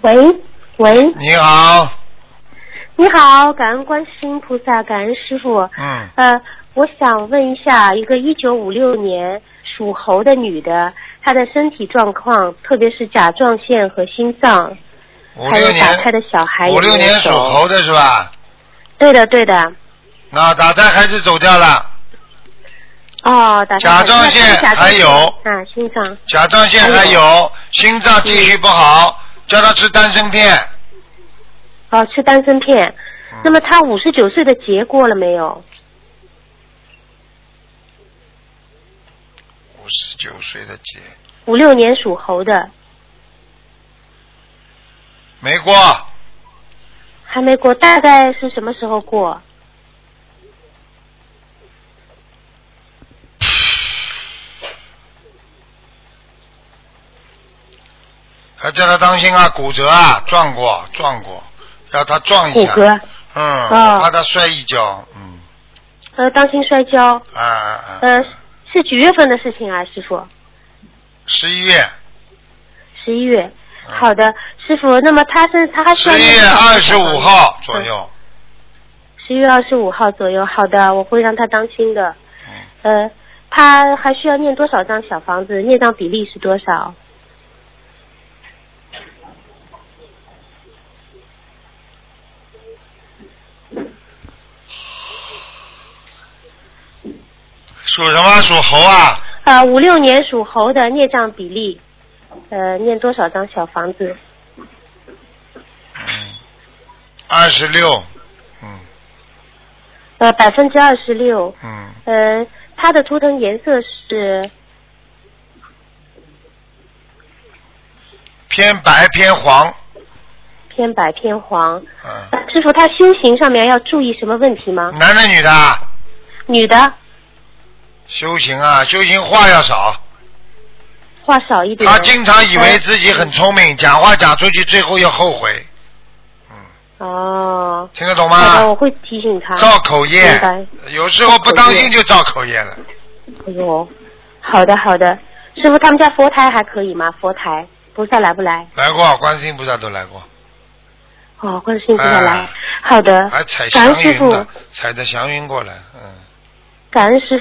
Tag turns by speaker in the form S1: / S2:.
S1: 喂喂，
S2: 你好。
S1: 你好，感恩观世音菩萨，感恩师傅。我想问一下，一个1956年属猴的女的，她的身体状况，特别是甲状腺和心脏，还有打胎的小孩有没有
S2: 56年属猴的是吧？
S1: 对的对的。
S2: 那打胎孩子走掉了。
S1: 哦，打胎
S2: 甲状腺还有
S1: 啊，心脏。
S2: 甲状腺还有，心脏继续不好，叫他吃丹参片。
S1: 哦，吃丹参片。那么他59岁的节过了没有
S2: ？59岁的节。
S1: 56年属猴的。
S2: 没过。
S1: 还没过，大概是什么时候过？
S2: 还叫他当心啊，骨折啊，撞过，要他撞一下。
S1: 骨骼。
S2: 怕他摔一跤。
S1: 当心摔跤。是几月份的事情啊，师傅
S2: ？11月。
S1: 11月。好的，师傅。那么他还算
S2: 11月25号左右。
S1: 11月25号左右，好的，我会让他当心的。他还需要念多少张小房子？念张比例是多少？
S2: 属什么？属猴啊
S1: ？56年属猴的孽障比例，念多少张小房子
S2: ？26。
S1: 26%。它的图腾颜色是
S2: 偏白偏黄。
S1: 偏白偏黄。师傅，他修行上面要注意什么问题吗？
S2: 男的女的？
S1: 女的。
S2: 修行啊，修行话要少。
S1: 话少一点。
S2: 他经常以为自己很聪明，讲话讲出去最后要后悔。
S1: 哦。
S2: 听得懂吗？
S1: 好的，我会提醒他。
S2: 造口业，有时候不当心就造口业了。
S1: 哎呦，好的好的，师傅，他们家佛台还可以吗？佛台菩萨来不来？
S2: 来过，观世音菩萨都来过。
S1: 哦，观世音菩萨来，好的。
S2: 还踩祥云的，踩着祥云过来，
S1: 感恩师傅。